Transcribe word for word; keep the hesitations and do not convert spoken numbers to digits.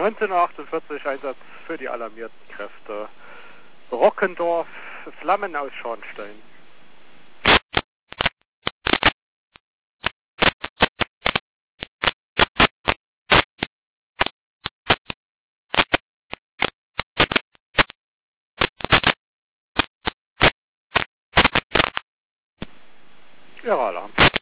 neunzehnhundertachtundvierzig Einsatz für die alarmierten Kräfte. Rockendorf, Flammen aus Schornstein. Ihrer Alarm.